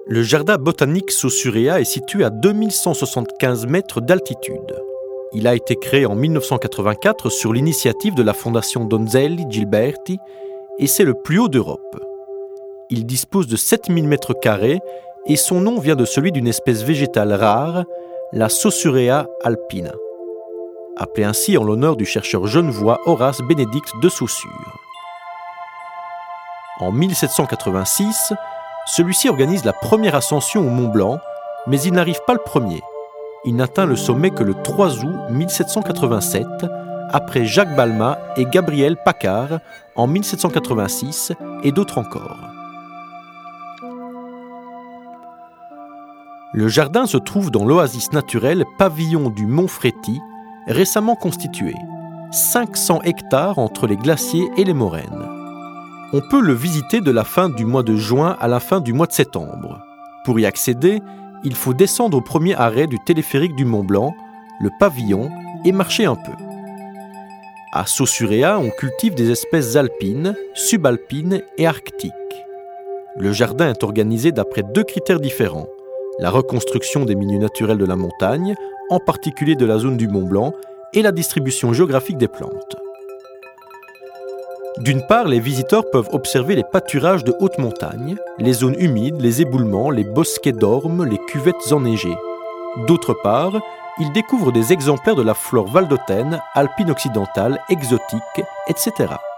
Le jardin botanique Saussure est situé à 2175 mètres d'altitude. Il a été créé en 1984 sur l'initiative de la Fondation Donzelli Gilberti et c'est le plus haut d'Europe. Il dispose de 7000 mètres carrés et son nom vient de celui d'une espèce végétale rare, la Saussurea alpina, appelée ainsi en l'honneur du chercheur genevois Horace Bénédict de Saussure. En 1786, celui-ci organise la première ascension au Mont Blanc, mais il n'arrive pas le premier. Il n'atteint le sommet que le 3 août 1787, après Jacques Balmat et Gabriel Paccard en 1786 et d'autres encore. Le jardin se trouve dans l'oasis naturelle Pavillon du Mont Fréty, récemment constitué. 500 hectares entre les glaciers et les moraines. On peut le visiter de la fin du mois de juin à la fin du mois de septembre. Pour y accéder, il faut descendre au premier arrêt du téléphérique du Mont Blanc, le pavillon, et marcher un peu. À Saussurea, on cultive des espèces alpines, subalpines et arctiques. Le jardin est organisé d'après 2 critères différents. La reconstruction des milieux naturels de la montagne, en particulier de la zone du Mont Blanc, et la distribution géographique des plantes. D'une part, les visiteurs peuvent observer les pâturages de haute montagne, les zones humides, les éboulements, les bosquets d'ormes, les cuvettes enneigées. D'autre part, ils découvrent des exemplaires de la flore valdôtaine, alpine occidentale, exotique, etc.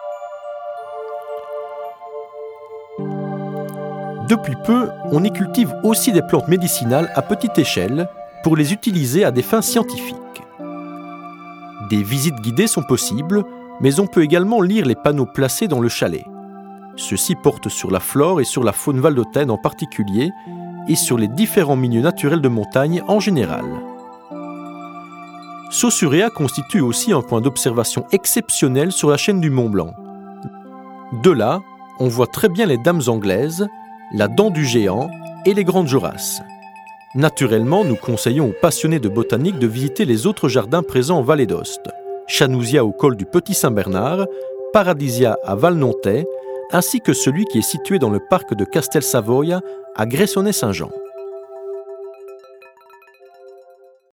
Depuis peu, on y cultive aussi des plantes médicinales à petite échelle pour les utiliser à des fins scientifiques. Des visites guidées sont possibles, mais on peut également lire les panneaux placés dans le chalet. Ceux-ci portent sur la flore et sur la faune valdôtaine en particulier, et sur les différents milieux naturels de montagne en général. Saussurea constitue aussi un point d'observation exceptionnel sur la chaîne du Mont Blanc. De là, on voit très bien les dames anglaises, la dent du géant et les grandes jorasses. Naturellement, nous conseillons aux passionnés de botanique de visiter les autres jardins présents en Vallée d'Aoste. Chanousia au col du Petit Saint-Bernard, Paradisia à Valnontey, ainsi que celui qui est situé dans le parc de Castel Savoia à Gressoney-Saint-Jean.